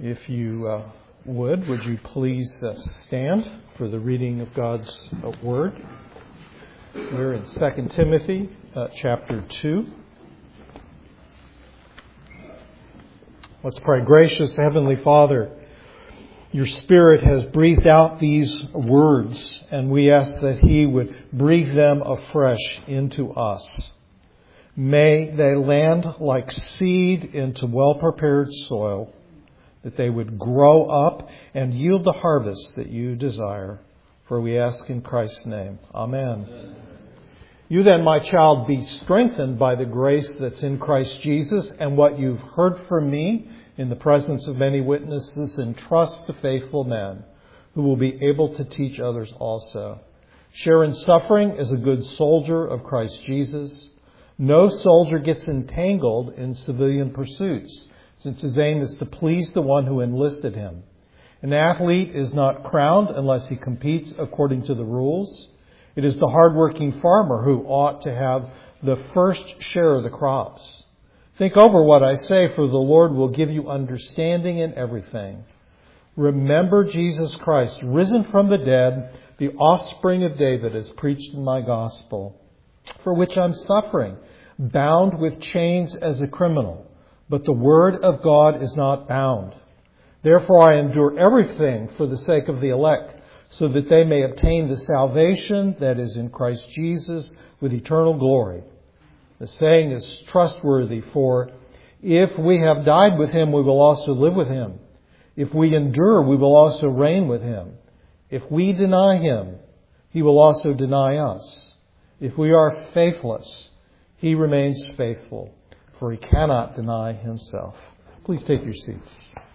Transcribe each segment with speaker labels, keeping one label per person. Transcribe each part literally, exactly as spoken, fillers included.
Speaker 1: If you uh, would, would you please uh, stand for the reading of God's uh, Word? We're in Second Timothy uh, chapter two. Let's pray. Gracious Heavenly Father, your Spirit has breathed out these words, and we ask that He would breathe them afresh into us. May they land like seed into well-prepared soil, that they would grow up and yield the harvest that you desire. For we ask in Christ's name. Amen. Amen. You then, my child, be strengthened by the grace that's in Christ Jesus, and what you've heard from me in the presence of many witnesses, entrust to faithful men who will be able to teach others also. Share in suffering as a good soldier of Christ Jesus. No soldier gets entangled in civilian pursuits, since his aim is to please the one who enlisted him. An athlete is not crowned unless he competes according to the rules. It is the hardworking farmer who ought to have the first share of the crops. Think over what I say, for the Lord will give you understanding in everything. Remember Jesus Christ, risen from the dead, the offspring of David, as preached in my gospel, for which I'm suffering, bound with chains as a criminal. But the word of God is not bound. Therefore I endure everything for the sake of the elect, so that they may obtain the salvation that is in Christ Jesus with eternal glory. The saying is trustworthy, for if we have died with him, we will also live with him. If we endure, we will also reign with him. If we deny him, he will also deny us. If we are faithless, he remains faithful, for he cannot deny himself. Please take your seats.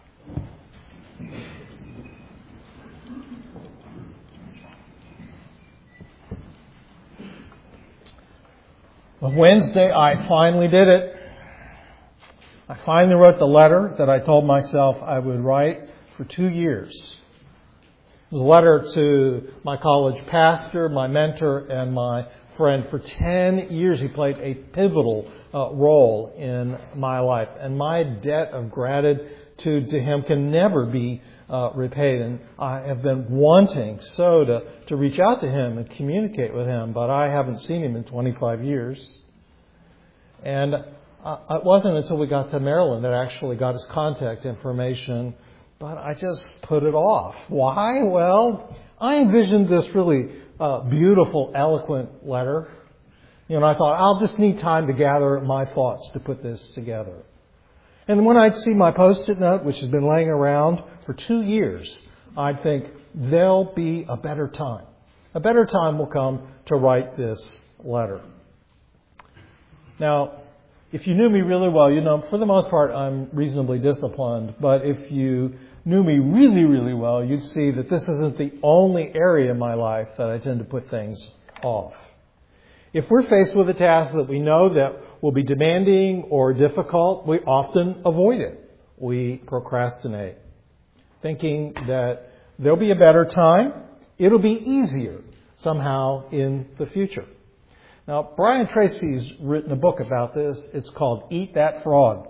Speaker 1: On Wednesday, I finally did it. I finally wrote the letter that I told myself I would write for two years. It was a letter to my college pastor, my mentor, and my friend. For ten years, he played a pivotal uh, role in my life. And my debt of gratitude to him can never be uh, repaid. And I have been wanting so to, to reach out to him and communicate with him, but I haven't seen him in twenty-five years. And uh, it wasn't until we got to Maryland that I actually got his contact information, but I just put it off. Why? Well, I envisioned this really uh, beautiful, eloquent letter. You know, I thought, I'll just need time to gather my thoughts to put this together. And when I'd see my Post-it note, which has been laying around for two years, I'd think, there'll be a better time. A better time will come to write this letter. Now, if you knew me really well, you know, for the most part, I'm reasonably disciplined. But if you knew me really, really well, you'd see that this isn't the only area in my life that I tend to put things off. If we're faced with a task that we know that will be demanding or difficult, we often avoid it. We procrastinate, thinking that there'll be a better time. It'll be easier somehow in the future. Now, Brian Tracy's written a book about this. It's called Eat That Frog.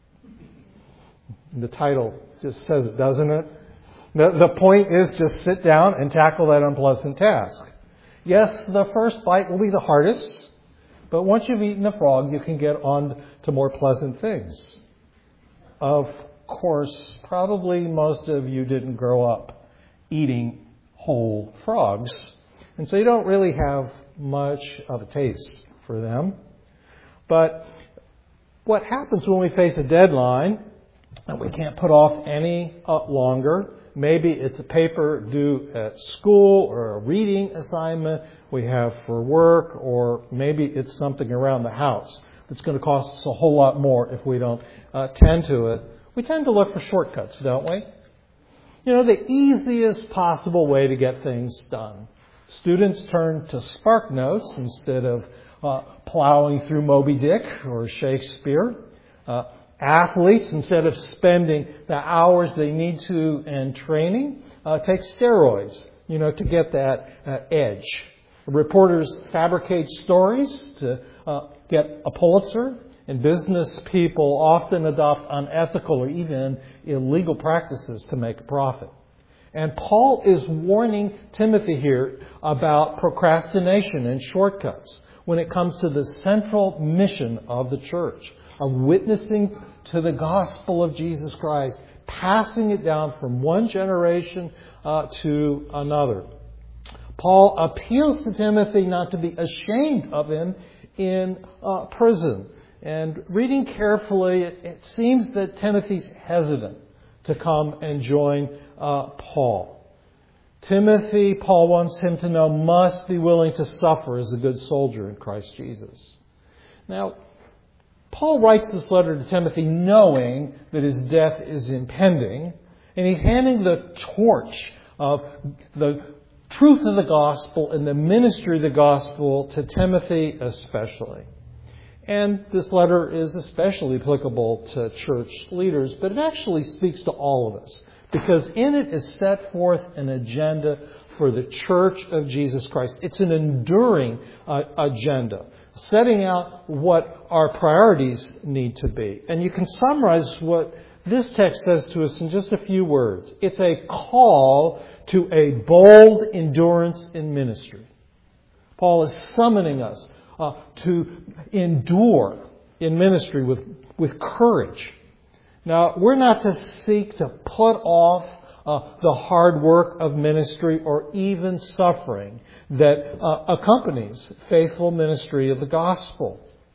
Speaker 1: The title just says it, doesn't it? The, the point is just sit down and tackle that unpleasant task. Yes, the first bite will be the hardest, but once you've eaten the frog, you can get on to more pleasant things. Of course, probably most of you didn't grow up eating whole frogs, and so you don't really have much of a taste for them. But what happens when we face a deadline that we can't put off any uh, longer? Maybe it's a paper due at school or a reading assignment we have for work, or maybe it's something around the house that's going to cost us a whole lot more if we don't uh, tend to it. We tend to look for shortcuts, don't we? You know, the easiest possible way to get things done. Students turn to Spark Notes instead of uh, plowing through Moby Dick or Shakespeare. Uh, Athletes, instead of spending the hours they need to in training, uh, take steroids, you know, to get that uh, edge. Reporters fabricate stories to uh, get a Pulitzer And business people often adopt unethical or even illegal practices to make a profit. And Paul is warning Timothy here about procrastination and shortcuts when it comes to the central mission of the church, of witnessing to the gospel of Jesus Christ, passing it down from one generation uh, to another. Paul appeals to Timothy not to be ashamed of him in uh, prison. And reading carefully, it, it seems that Timothy's hesitant to come and join uh, Paul. Timothy, Paul wants him to know, must be willing to suffer as a good soldier in Christ Jesus. Now, Paul writes this letter to Timothy knowing that his death is impending, and he's handing the torch of the truth of the gospel and the ministry of the gospel to Timothy especially. And this letter is especially applicable to church leaders, but it actually speaks to all of us, because in it is set forth an agenda for the church of Jesus Christ. It's an enduring uh, agenda, setting out what our priorities need to be. And you can summarize what this text says to us in just a few words. It's a call to a bold endurance in ministry. Paul is summoning us uh, to endure in ministry with, with courage. Now, we're not to seek to put off uh, the hard work of ministry or even suffering that uh, accompanies faithful ministry of the gospel.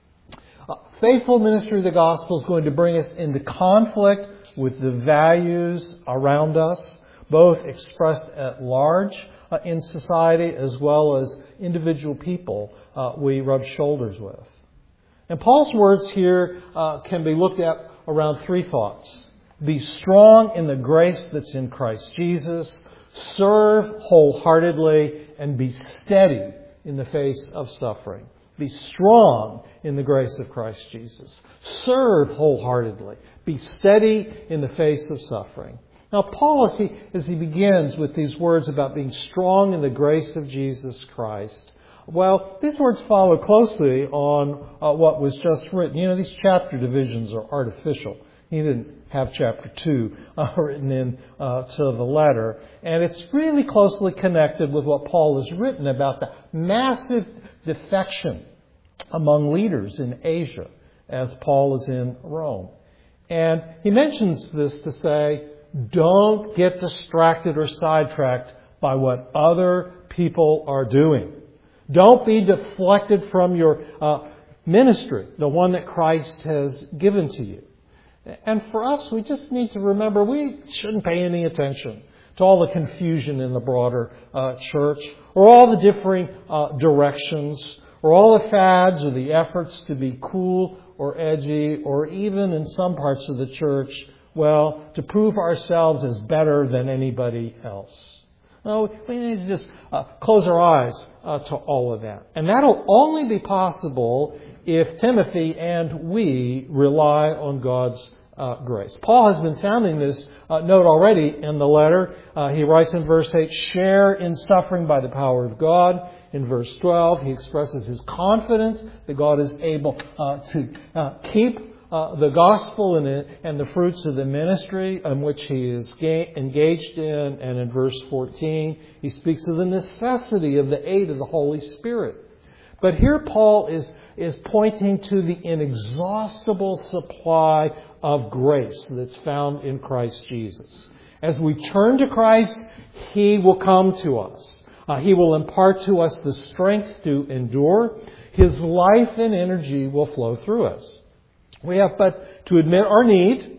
Speaker 1: Uh, faithful ministry of the gospel is going to bring us into conflict with the values around us, both expressed at large uh, in society as well as individual people uh, we rub shoulders with. And Paul's words here uh, can be looked at around three thoughts. Be strong in the grace that's in Christ Jesus, serve wholeheartedly, and be steady in the face of suffering. Be strong in the grace of Christ Jesus. Serve wholeheartedly. Be steady in the face of suffering. Now, Paul, as he, as he begins with these words about being strong in the grace of Jesus Christ, well, these words follow closely on uh, what was just written. You know, these chapter divisions are artificial. He didn't have chapter two uh, written in uh, to the letter. And it's really closely connected with what Paul has written about the massive defection among leaders in Asia as Paul is in Rome. And he mentions this to say, don't get distracted or sidetracked by what other people are doing. Don't be deflected from your uh, ministry, the one that Christ has given to you. And for us, we just need to remember we shouldn't pay any attention to all the confusion in the broader uh, church, or all the differing uh, directions, or all the fads or the efforts to be cool or edgy, or even in some parts of the church, well, to prove ourselves as better than anybody else. No, we need to just uh, close our eyes uh, to all of that. And that'll only be possible if Timothy and we rely on God's uh, grace. Paul has been sounding this uh, note already in the letter. Uh, he writes in verse eight, share in suffering by the power of God. In verse twelve, he expresses his confidence that God is able uh, to uh, keep Uh, the gospel and, it, and the fruits of the ministry in which he is ga- engaged in. And in verse fourteen, he speaks of the necessity of the aid of the Holy Spirit. But here Paul is, is pointing to the inexhaustible supply of grace that's found in Christ Jesus. As we turn to Christ, He will come to us. Uh, he will impart to us the strength to endure. His life and energy will flow through us. We have but to admit our need,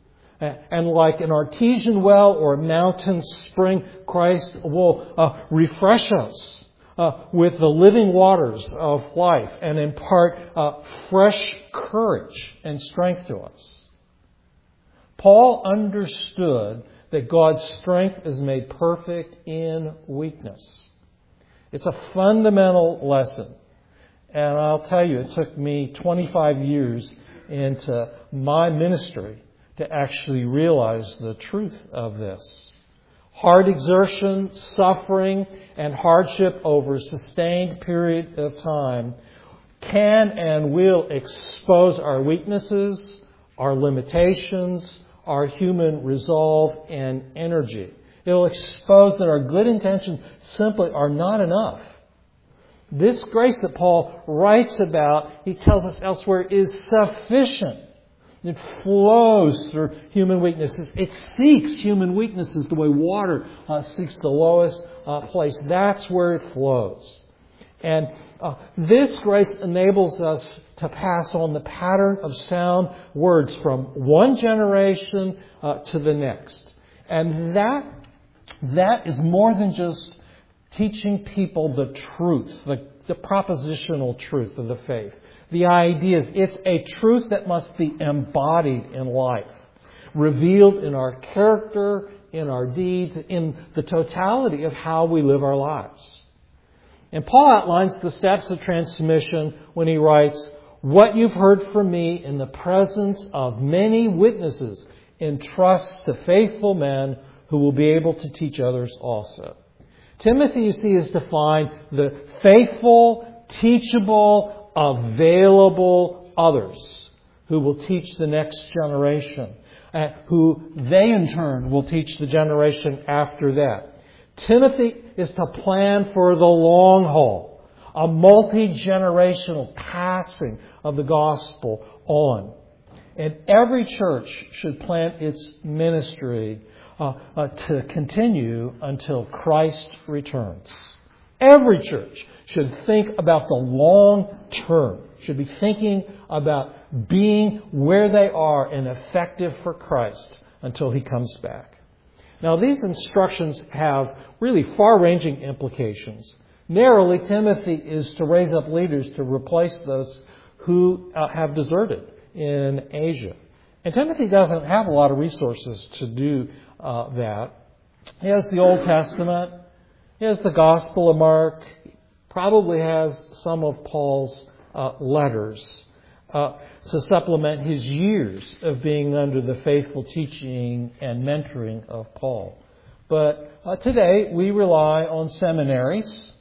Speaker 1: and like an artesian well or a mountain spring, Christ will uh, refresh us uh, with the living waters of life and impart uh, fresh courage and strength to us. Paul understood that God's strength is made perfect in weakness. It's a fundamental lesson. And I'll tell you, it took me twenty-five years into my ministry to actually realize the truth of this. Hard exertion, suffering, and hardship over a sustained period of time can and will expose our weaknesses, our limitations, our human resolve and energy. It will expose that our good intentions simply are not enough. This grace that Paul writes about, he tells us elsewhere, is sufficient. It flows through human weaknesses. It seeks human weaknesses the way water uh, seeks the lowest uh, place. That's where it flows. And uh, this grace enables us to pass on the pattern of sound words from one generation uh, to the next. And that that is more than just teaching people the truth, the, the propositional truth of the faith. The idea is it's a truth that must be embodied in life, revealed in our character, in our deeds, in the totality of how we live our lives. And Paul outlines the steps of transmission when he writes, "What you've heard from me in the presence of many witnesses, entrust to faithful men who will be able to teach others also." Timothy, you see, is defined the faithful, teachable, available others who will teach the next generation, uh, who they in turn will teach the generation after that. Timothy is to plan for the long haul, a multi-generational passing of the gospel on. And every church should plan its ministry uh, uh, to continue until Christ returns. Every church should think about the long term, should be thinking about being where they are and effective for Christ until He comes back. Now, these instructions have really far-ranging implications. Narrowly, Timothy is to raise up leaders to replace those who uh, have deserted in Asia. And Timothy doesn't have a lot of resources to do uh, that. He has the Old Testament. He has the Gospel of Mark. He probably has some of Paul's uh, letters uh, to supplement his years of being under the faithful teaching and mentoring of Paul. But uh, today we rely on seminaries,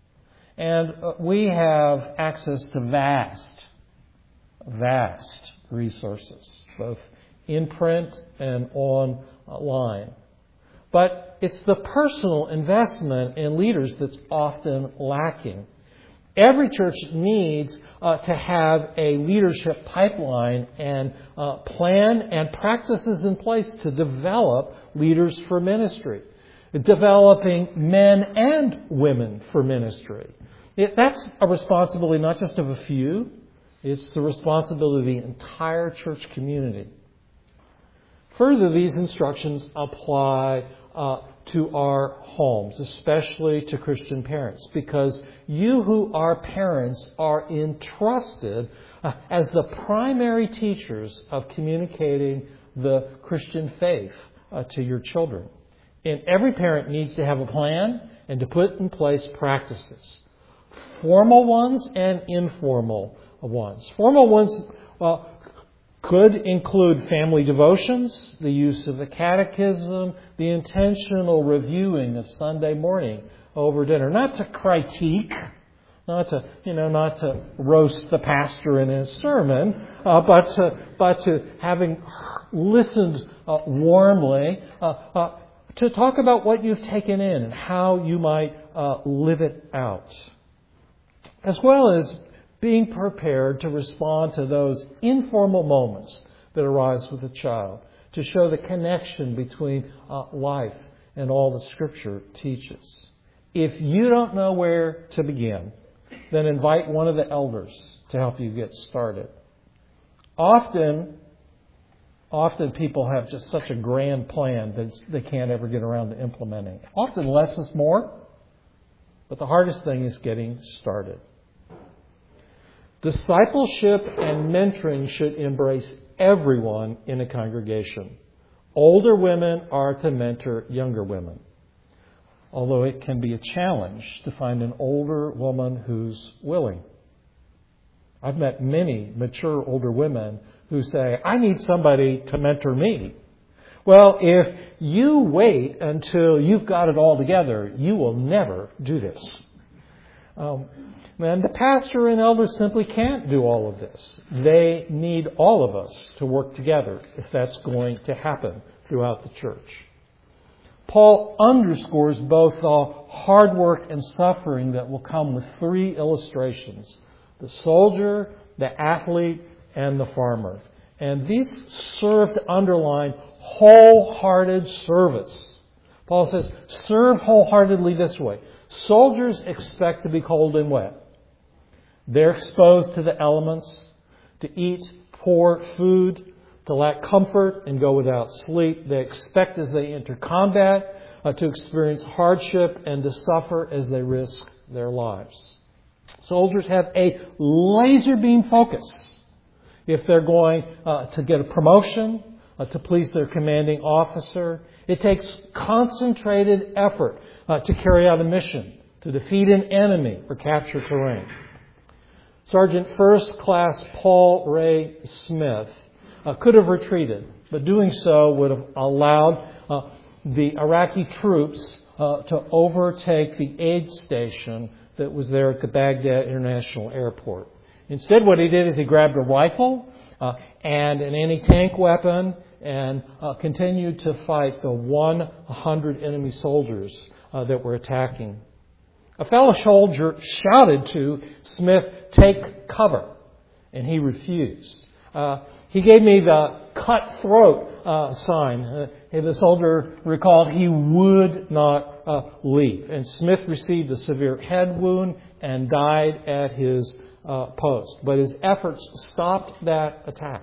Speaker 1: and uh, we have access to vast, vast resources, both in print and online. But it's the personal investment in leaders that's often lacking. Every church needs uh, to have a leadership pipeline and uh, plan and practices in place to develop leaders for ministry, developing men and women for ministry. It, that's a responsibility not just of a few, it's the responsibility of the entire church community. Further, these instructions apply uh, to our homes, especially to Christian parents, because you who are parents are entrusted uh, as the primary teachers of communicating the Christian faith uh, to your children. And every parent needs to have a plan and to put in place practices, formal ones and informal ones. Formal ones uh, could include family devotions, the use of the catechism, the intentional reviewing of Sunday morning over dinner. Not to critique, not to, you know, not to roast the pastor in his sermon, uh, but to, but to having listened uh, warmly, uh, uh, to talk about what you've taken in and how you might uh, live it out. As well as being prepared to respond to those informal moments that arise with a child, to show the connection between uh, life and all that Scripture teaches. If you don't know where to begin, then invite one of the elders to help you get started. Often, often people have just such a grand plan that they can't ever get around to implementing. Often less is more, but the hardest thing is getting started. Discipleship and mentoring should embrace everyone in a congregation. Older women are to mentor younger women, although it can be a challenge to find an older woman who's willing. I've met many mature older women who say, I need somebody to mentor me. Well, if you wait until you've got it all together, you will never do this. Um, and the pastor and elders simply can't do all of this. They need all of us to work together if that's going to happen throughout the church. Paul underscores both the hard work and suffering that will come with three illustrations: the soldier, the athlete, and the farmer. And these serve to underline wholehearted service. Paul says, serve wholeheartedly this way. Soldiers expect to be cold and wet. They're exposed to the elements, to eat poor food, to lack comfort and go without sleep. They expect as they enter combat uh, to experience hardship and to suffer as they risk their lives. Soldiers have a laser beam focus. If they're going uh, to get a promotion, uh, to please their commanding officer, it takes concentrated effort uh, to carry out a mission, to defeat an enemy or capture terrain. Sergeant First Class Paul Ray Smith uh, could have retreated, but doing so would have allowed uh, the Iraqi troops uh, to overtake the aid station that was there at the Baghdad International Airport. Instead, what he did is he grabbed a rifle uh, and an anti-tank weapon and uh, continued to fight the one hundred enemy soldiers uh, that were attacking. A fellow soldier shouted to Smith, "Take cover," and he refused. Uh, he gave me the cut throat uh, sign. Uh, the soldier recalled he would not uh, leave. And Smith received a severe head wound and died at his uh, post. But his efforts stopped that attack.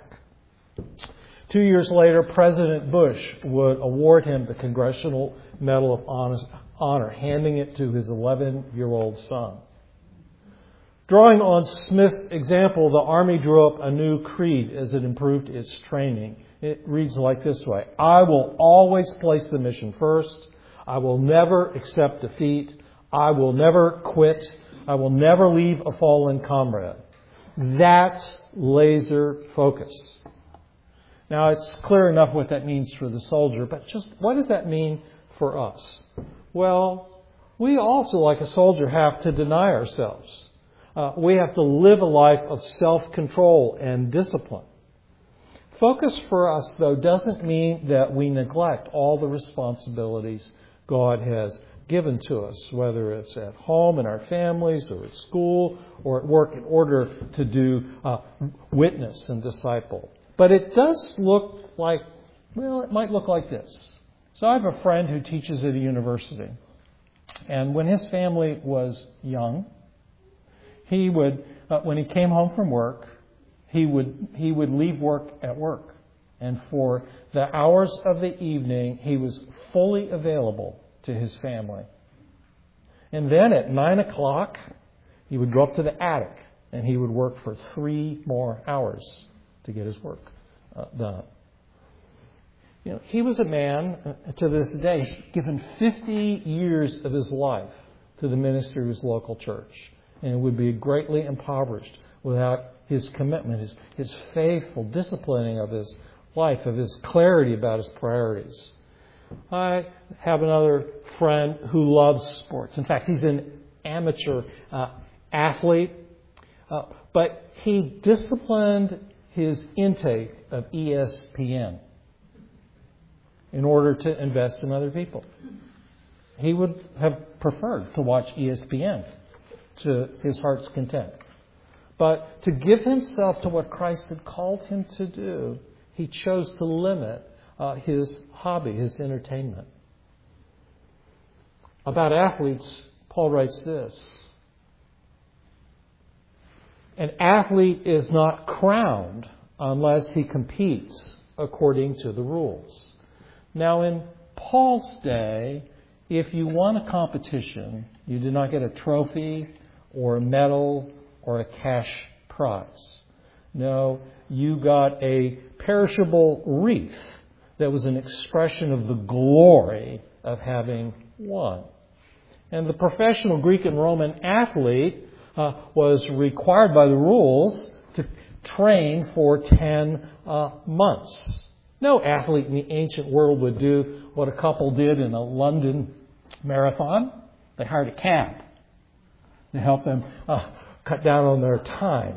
Speaker 1: Two years later, President Bush would award him the Congressional Medal of Honor, handing it to his eleven-year-old son. Drawing on Smith's example, the Army drew up a new creed as it improved its training. It reads like this way: I will always place the mission first. I will never accept defeat. I will never quit. I will never leave a fallen comrade. That's laser focus. Now, it's clear enough what that means for the soldier, but just what does that mean for us? Well, we also, like a soldier, have to deny ourselves. Uh, we have to live a life of self-control and discipline. Focus for us, though, doesn't mean that we neglect all the responsibilities God has given to us, whether it's at home in our families or at school or at work, in order to do uh, witness and disciple. But it does look like, well, it might look like this. So I have a friend who teaches at a university. And when his family was young, he would, uh, when he came home from work, he would he would leave work at work. And for the hours of the evening, he was fully available to his family. And then at nine o'clock, he would go up to the attic and he would work for three more hours to get his work uh, done. You know, he was a man, uh, to this day, given fifty years of his life to the ministry of his local church. And would be greatly impoverished without his commitment, his, his faithful disciplining of his life, of his clarity about his priorities. I have another friend who loves sports. In fact, he's an amateur uh, athlete. Uh, but he disciplined his intake of E S P N in order to invest in other people. He would have preferred to watch E S P N to his heart's content. But to give himself to what Christ had called him to do, he chose to limit uh, his hobby, his entertainment. About athletes, Paul writes this: an athlete is not crowned unless he competes according to the rules. Now, in Paul's day, if you won a competition, you did not get a trophy or a medal or a cash prize. No, you got a perishable wreath that was an expression of the glory of having won. And the professional Greek and Roman athlete uh, was required by the rules to train for ten uh, months. No athlete in the ancient world would do what a couple did in a London marathon. They hired a cab. to help them uh, cut down on their time.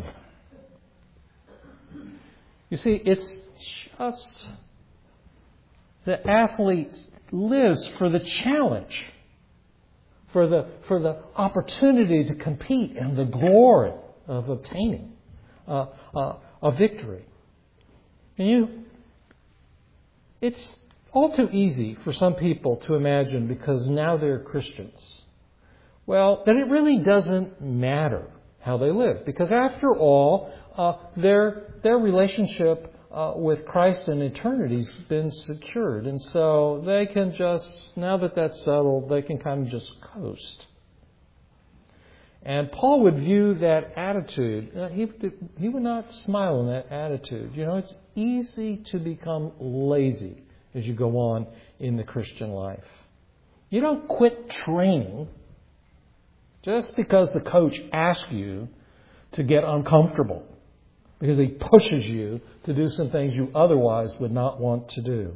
Speaker 1: You see, it's just the athlete lives for the challenge, for the for the opportunity to compete and the glory of obtaining uh, uh, a victory. And you, it's all too easy for some people to imagine, because now they're Christians, well, that it really doesn't matter how they live, because after all, uh, their their relationship uh, with Christ in eternity has been secured, and so they can just, now that that's settled, they can kind of just coast. And Paul would view that attitude, uh, he, he would not smile on that attitude. You know, it's easy to become lazy as you go on in the Christian life. You don't quit training just because the coach asks you to get uncomfortable, because he pushes you to do some things you otherwise would not want to do.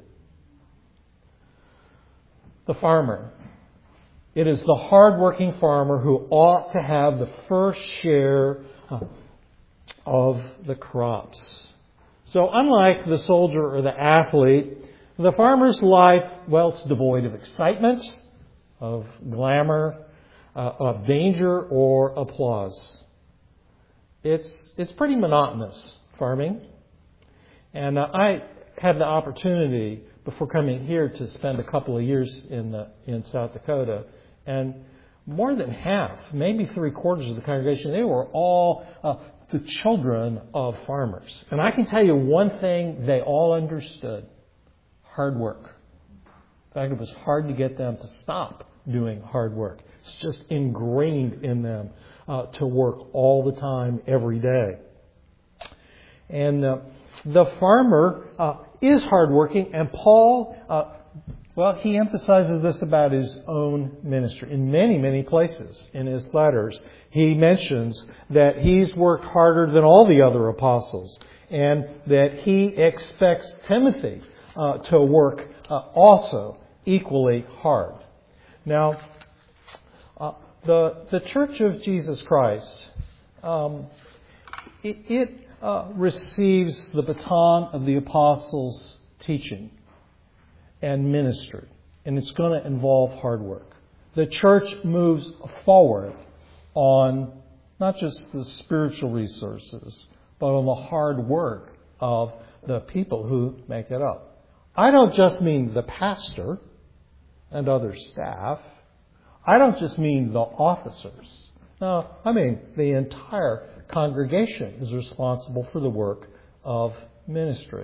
Speaker 1: The farmer. It is the hard-working farmer who ought to have the first share of the crops. So unlike the soldier or the athlete, the farmer's life, well, it's devoid of excitement, of glamour, uh, of danger, or applause. It's it's pretty monotonous, farming. And uh, I had the opportunity before coming here to spend a couple of years in the, in South Dakota. And more than half, maybe three quarters of the congregation, they were all uh, the children of farmers. And I can tell you one thing they all understood: hard work. In fact, it was hard to get them to stop doing hard work. It's just ingrained in them uh, to work all the time, every day. And uh, the farmer uh, is hardworking, and Paul, uh, well, he emphasizes this about his own ministry in many, many places in his letters. He mentions that he's worked harder than all the other apostles, and that he expects Timothy uh, to work uh, also equally hard. Now, uh, the the Church of Jesus Christ, um, it, it uh, receives the baton of the apostles' teaching and ministry, and it's going to involve hard work. The church moves forward on not just the spiritual resources, but on the hard work of the people who make it up. I don't just mean the pastor and other staff. I don't just mean the officers. No, I mean the entire congregation is responsible for the work of ministry.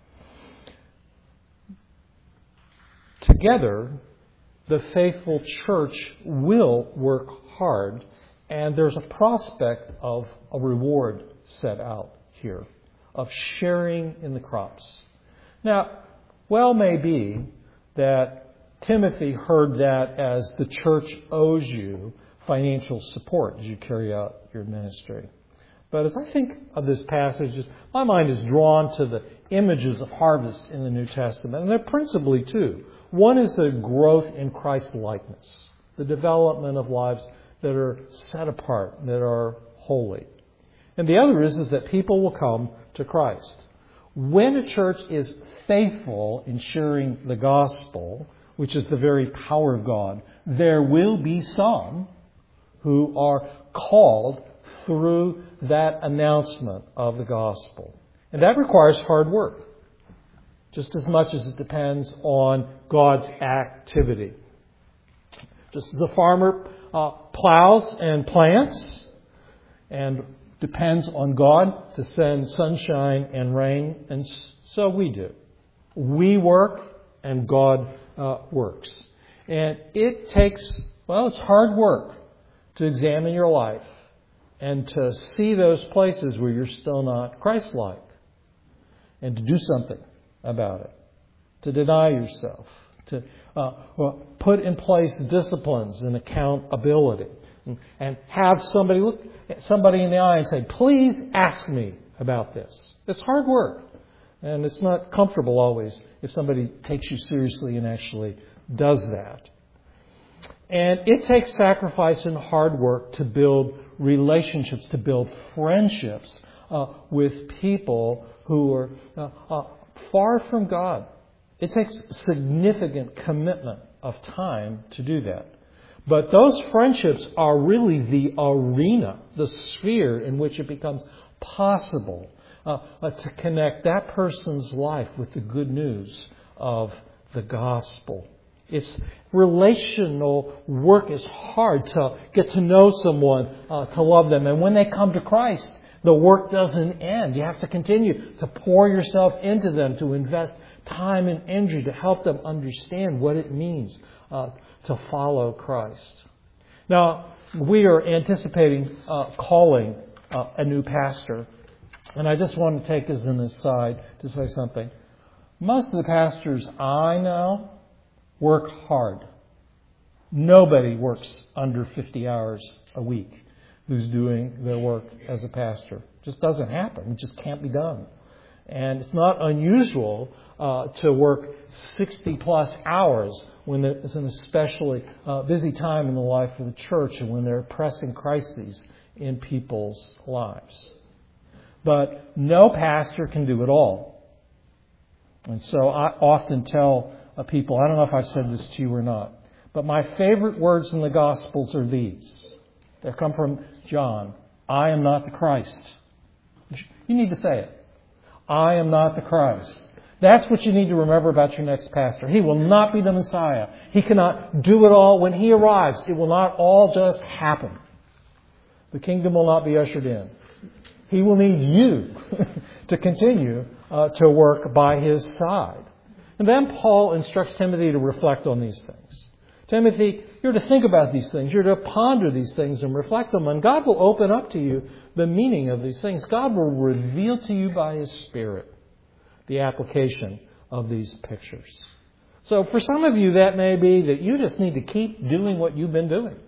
Speaker 1: Together, the faithful church will work hard, and there's a prospect of a reward set out here, of sharing in the crops. Now, well may be that Timothy heard that as the church owes you financial support as you carry out your ministry. But as I think of this passage, my mind is drawn to the images of harvest in the New Testament, and they're principally two. One is the growth in Christ-likeness, the development of lives that are set apart, that are holy. And the other is, is that people will come to Christ. When a church is faithful in sharing the gospel, which is the very power of God, there will be some who are called through that announcement of the gospel. And that requires hard work, just as much as it depends on God's activity. Just as the farmer uh, plows and plants and depends on God to send sunshine and rain, and so we do. We work and God uh, works. And it takes, well, it's hard work to examine your life and to see those places where you're still not Christ-like, and to do something about it, to deny yourself, to uh, well, put in place disciplines and accountability, and, and have somebody look somebody in the eye and say, "Please ask me about this." It's hard work, and it's not comfortable always if somebody takes you seriously and actually does that. And it takes sacrifice and hard work to build relationships, to build friendships uh, with people who are uh, uh, far from God. It takes significant commitment of time to do that. But those friendships are really the arena, the sphere in which it becomes possible uh, uh, to connect that person's life with the good news of the gospel. It's relational work is hard to get to know someone, uh, to love them. And when they come to Christ, the work doesn't end. You have to continue to pour yourself into them, to invest time and energy to help them understand what it means uh, to follow Christ. Now, we are anticipating uh, calling uh, a new pastor. And I just want to take as an aside to say something. Most of the pastors I know work hard. Nobody works under fifty hours a week who's doing their work as a pastor. It just doesn't happen. It just can't be done. And it's not unusual uh, to work sixty plus hours when it's an especially uh, busy time in the life of the church and when there are pressing crises in people's lives. But no pastor can do it all. And so I often tell uh, people, I don't know if I've said this to you or not, but my favorite words in the Gospels are these. They come from John. I am not the Christ. You need to say it. I am not the Christ. That's what you need to remember about your next pastor. He will not be the Messiah. He cannot do it all. When he arrives, it will not all just happen. The kingdom will not be ushered in. He will need you to continue uh, to work by his side. And then Paul instructs Timothy to reflect on these things. Timothy, you're to think about these things. You're to ponder these things and reflect them. And God will open up to you the meaning of these things. God will reveal to you by his Spirit the application of these pictures. So for some of you, that may be that you just need to keep doing what you've been doing.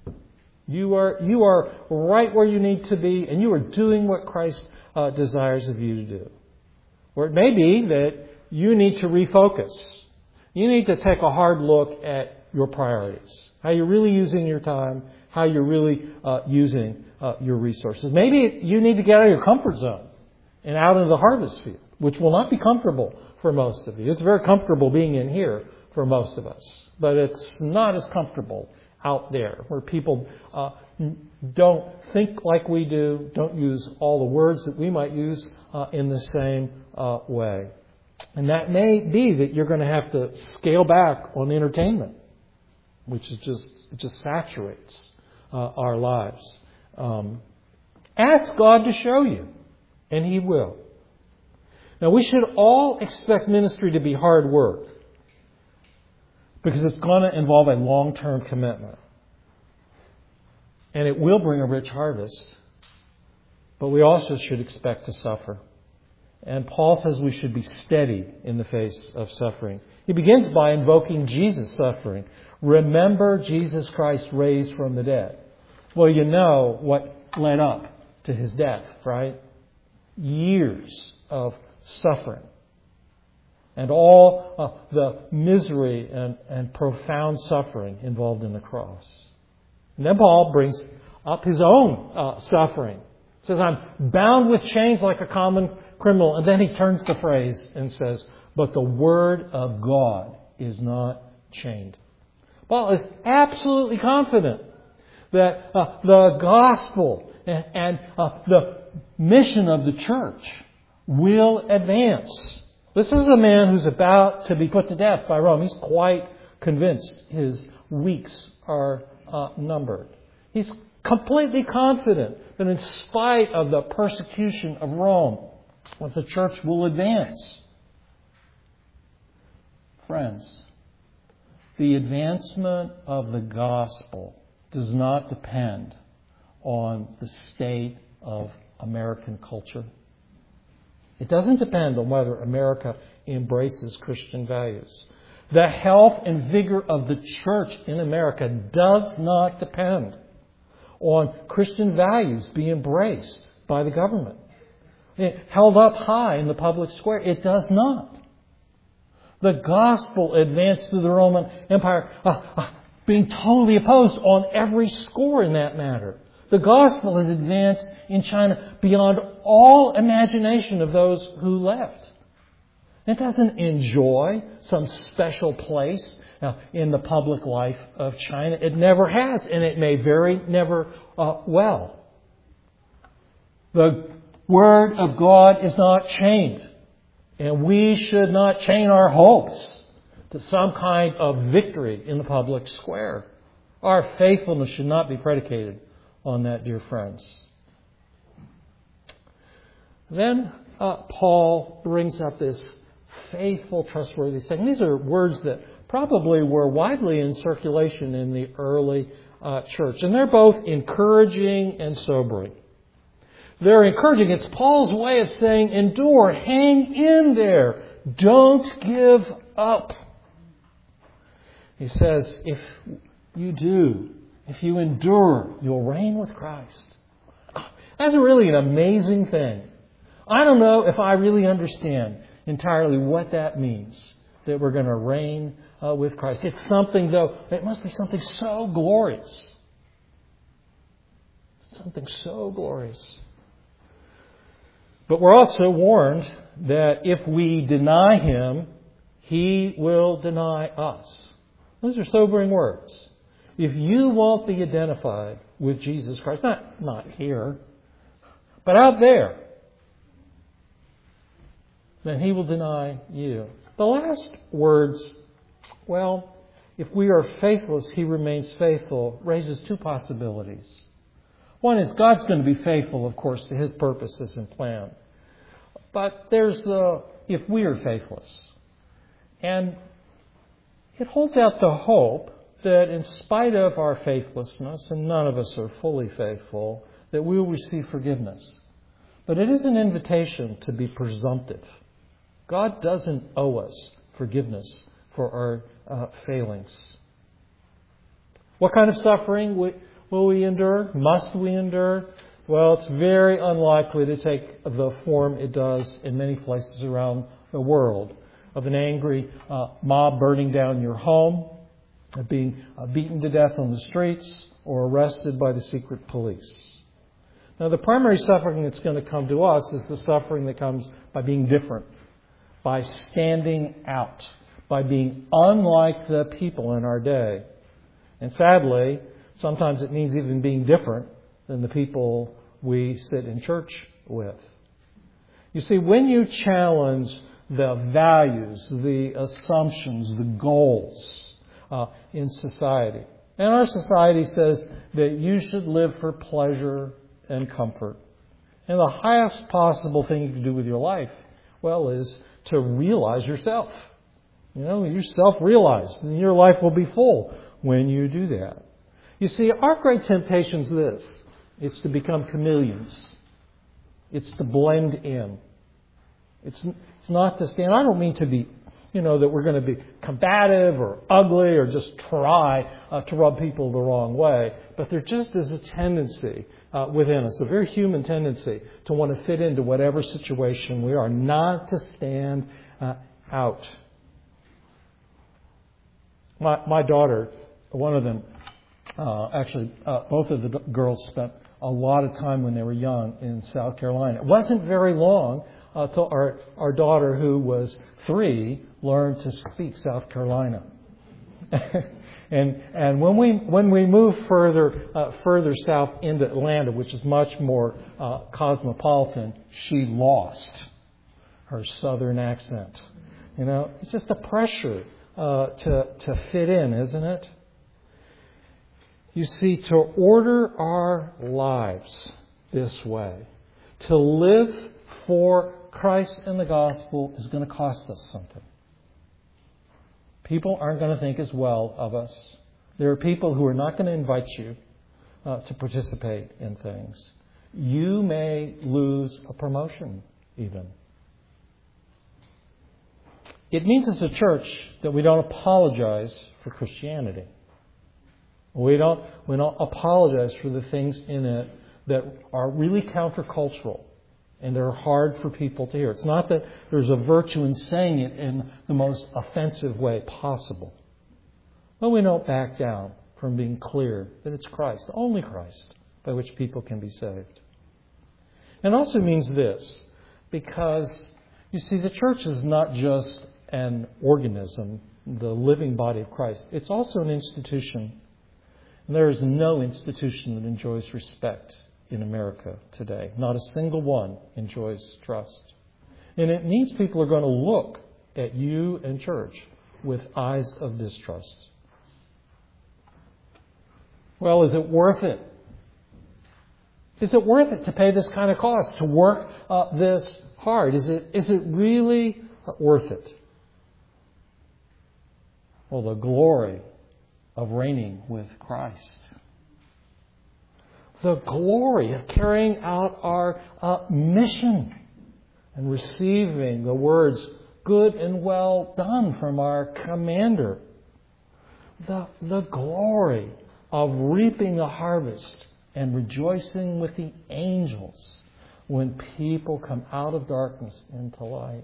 Speaker 1: You are you are right where you need to be, and you are doing what Christ uh, desires of you to do. Or it may be that you need to refocus. You need to take a hard look at your priorities, how you're really using your time, how you're really uh, using uh, your resources. Maybe you need to get out of your comfort zone and out into the harvest field, which will not be comfortable for most of you. It's very comfortable being in here for most of us, but it's not as comfortable out there where people uh, don't think like we do, don't use all the words that we might use uh, in the same uh, way. And that may be that you're going to have to scale back on entertainment, which is just it just saturates uh, our lives. Um, ask God to show you, and He will. Now, we should all expect ministry to be hard work because it's going to involve a long-term commitment. And it will bring a rich harvest. But we also should expect to suffer. And Paul says we should be steady in the face of suffering. He begins by invoking Jesus' suffering. Remember Jesus Christ raised from the dead. Well, you know what led up to his death, right? Years of suffering. And all uh, the misery and, and profound suffering involved in the cross. And then Paul brings up his own uh, suffering. He says, I'm bound with chains like a common criminal. And then he turns the phrase and says, but the word of God is not chained. Paul is absolutely confident that uh, the gospel and, and uh, the mission of the church will advance. This is a man who's about to be put to death by Rome. He's quite convinced his weeks are uh, numbered. He's completely confident that in spite of the persecution of Rome, that the church will advance. Friends, the advancement of the gospel does not depend on the state of American culture. It doesn't depend on whether America embraces Christian values. The health and vigor of the church in America does not depend on Christian values being embraced by the government. It held up high in the public square. It does not. The gospel advanced through the Roman Empire uh, uh,
Speaker 2: being totally opposed on every score in that matter. The gospel has advanced in China beyond all imagination of those who left. It doesn't enjoy some special place uh, in the public life of China. It never has, and it may very never uh, well. The Word of God is not chained, and we should not chain our hopes to some kind of victory in the public square. Our faithfulness should not be predicated on that, dear friends. Then uh, Paul brings up this faithful, trustworthy saying. These are words that probably were widely in circulation in the early uh, church. And they're both encouraging and sobering. They're encouraging. It's Paul's way of saying, endure, hang in there, don't give up. He says, if you do, if you endure, you'll reign with Christ. That's really an amazing thing. I don't know if I really understand entirely what that means, that we're going to reign uh, with Christ. It's something, though, it must be something so glorious. Something so glorious. But we're also warned that if we deny Him, He will deny us. Those are sobering words. If you won't be identified with Jesus Christ, not, not here, but out there, then He will deny you. The last words, well, if we are faithless, He remains faithful, raises two possibilities. One is God's going to be faithful, of course, to His purposes and plan. But there's the, if we are faithless. And it holds out the hope that in spite of our faithlessness, and none of us are fully faithful, that we will receive forgiveness. But it is an invitation to be presumptive. God doesn't owe us forgiveness for our uh, failings. What kind of suffering will we endure? Must we endure? Well, it's very unlikely to take the form it does in many places around the world, of an angry uh, mob burning down your home, of being uh, beaten to death on the streets, or arrested by the secret police. Now, the primary suffering that's going to come to us is the suffering that comes by being different, by standing out, by being unlike the people in our day. And sadly, sometimes it means even being different than the people we sit in church with. You see, when you challenge the values, the assumptions, the goals uh, in society, and our society says that you should live for pleasure and comfort. And the highest possible thing you can do with your life, well, is to realize yourself. You know, you're self-realized, and your life will be full when you do that. You see, our great temptation is this. It's to become chameleons. It's to blend in. It's it's not to stand. I don't mean to be, you know, that we're going to be combative or ugly or just try uh, to rub people the wrong way. But there just is a tendency uh, within us, a very human tendency, to want to fit into whatever situation we are, not to stand uh, out. My my daughter, one of them, uh, actually, uh, both of the girls spent a lot of time when they were young in South Carolina. It wasn't very long uh, till our our daughter, who was three, learned to speak South Carolina. and and when we when we moved further uh, further south into Atlanta, which is much more uh, cosmopolitan, she lost her southern accent. You know, it's just a pressure uh, to to fit in, isn't it? You see, to order our lives this way, to live for Christ and the gospel, is going to cost us something. People aren't going to think as well of us. There are people who are not going to invite you uh, to participate in things. You may lose a promotion even. It means as a church that we don't apologize for Christianity. We don't, we don't apologize for the things in it that are really countercultural and they're hard for people to hear. It's not that there's a virtue in saying it in the most offensive way possible. But we don't back down from being clear that it's Christ, only Christ, by which people can be saved. It also means this, because, you see, the church is not just an organism, the living body of Christ. It's also an institution. And there is no institution that enjoys respect in America today. Not a single one enjoys trust. And it means people are going to look at you and church with eyes of distrust. Well, is it worth it? Is it worth it to pay this kind of cost, to work uh, this hard? Is it is it really worth it? Well, the glory of reigning with Christ. The glory of carrying out our uh, mission and receiving the words, good and well done, from our commander. The, the glory of reaping the harvest and rejoicing with the angels when people come out of darkness into light.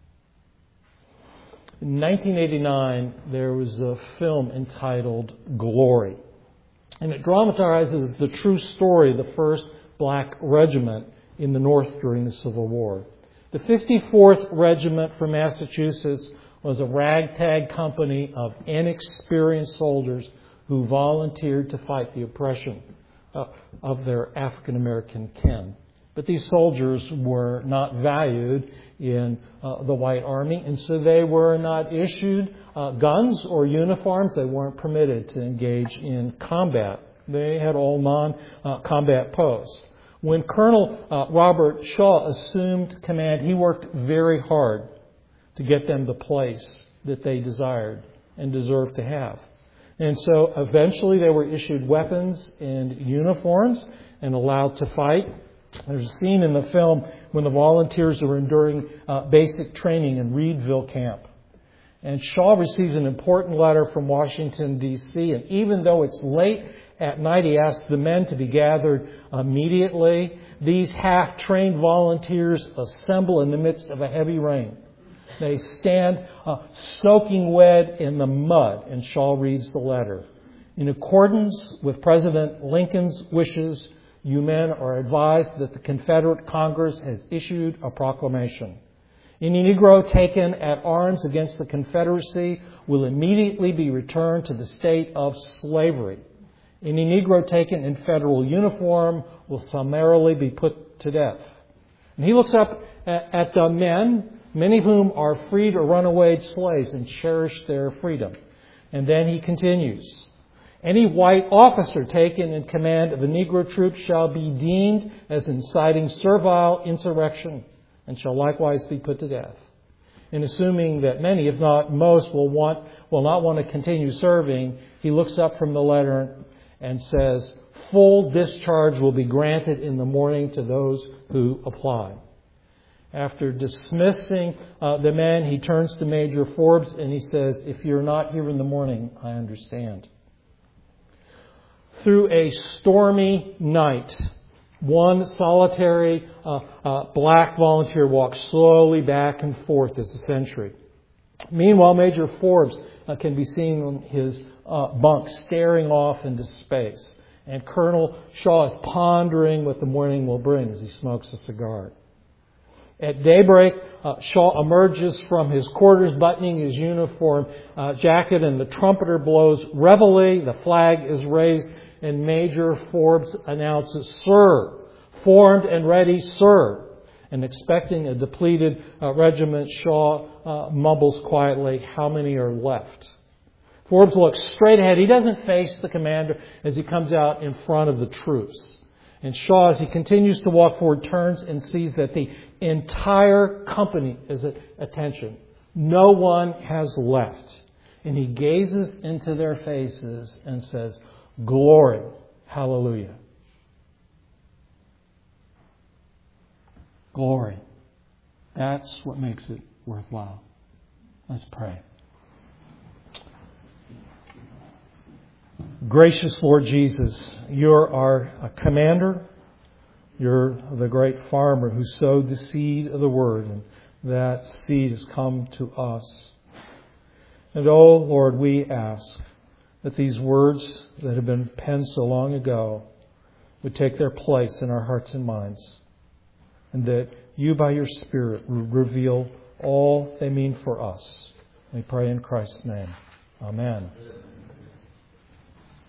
Speaker 2: In nineteen eighty-nine, there was a film entitled Glory. And it dramatizes the true story of the first Black Regiment in the North during the Civil War. The fifty-fourth Regiment from Massachusetts was a ragtag company of inexperienced soldiers who volunteered to fight the oppression uh, of their African American kin. But these soldiers were not valued in uh, the white army, and so they were not issued uh, guns or uniforms. They weren't permitted to engage in combat. They had all non-combat uh, posts. When Colonel uh, Robert Shaw assumed command, he worked very hard to get them the place that they desired and deserved to have. And so eventually they were issued weapons and uniforms and allowed to fight. There's a scene in the film when the volunteers are enduring uh, basic training in Reedville Camp. And Shaw receives an important letter from Washington, D C, and even though it's late at night, he asks the men to be gathered immediately. These half-trained volunteers assemble in the midst of a heavy rain. They stand uh, soaking wet in the mud, and Shaw reads the letter. In accordance with President Lincoln's wishes, you men are advised that the Confederate Congress has issued a proclamation. Any Negro taken at arms against the Confederacy will immediately be returned to the state of slavery. Any Negro taken in federal uniform will summarily be put to death. And he looks up at the men, many of whom are freed or runaway slaves and cherish their freedom. And then he continues. Any white officer taken in command of the Negro troops shall be deemed as inciting servile insurrection and shall likewise be put to death. And assuming that many, if not most, will want will not want to continue serving, he looks up from the letter and says, full discharge will be granted in the morning to those who apply. After dismissing uh, the men, he turns to Major Forbes and he says, if you're not here in the morning, I understand. Through a stormy night, one solitary uh, uh, black volunteer walks slowly back and forth as a sentry. Meanwhile, Major Forbes uh, can be seen on his uh, bunk staring off into space. And Colonel Shaw is pondering what the morning will bring as he smokes a cigar. At daybreak, uh, Shaw emerges from his quarters, buttoning his uniform uh, jacket, and the trumpeter blows reveille. The flag is raised, and Major Forbes announces, "Sir, formed and ready, sir." And expecting a depleted uh, regiment, Shaw uh, mumbles quietly, "How many are left?" Forbes looks straight ahead. He doesn't face the commander as he comes out in front of the troops. And Shaw, as he continues to walk forward, turns and sees that the entire company is at attention. No one has left. And he gazes into their faces and says, "Glory, hallelujah." Glory. That's what makes it worthwhile. Let's pray. Gracious Lord Jesus, you're our commander. You're the great farmer who sowed the seed of the word, and that seed has come to us. And oh Lord, we ask
Speaker 1: that these words that have been penned so long ago would take their place in our hearts and minds, and that You, by Your Spirit, will reveal all they mean for us. We pray in Christ's name. Amen.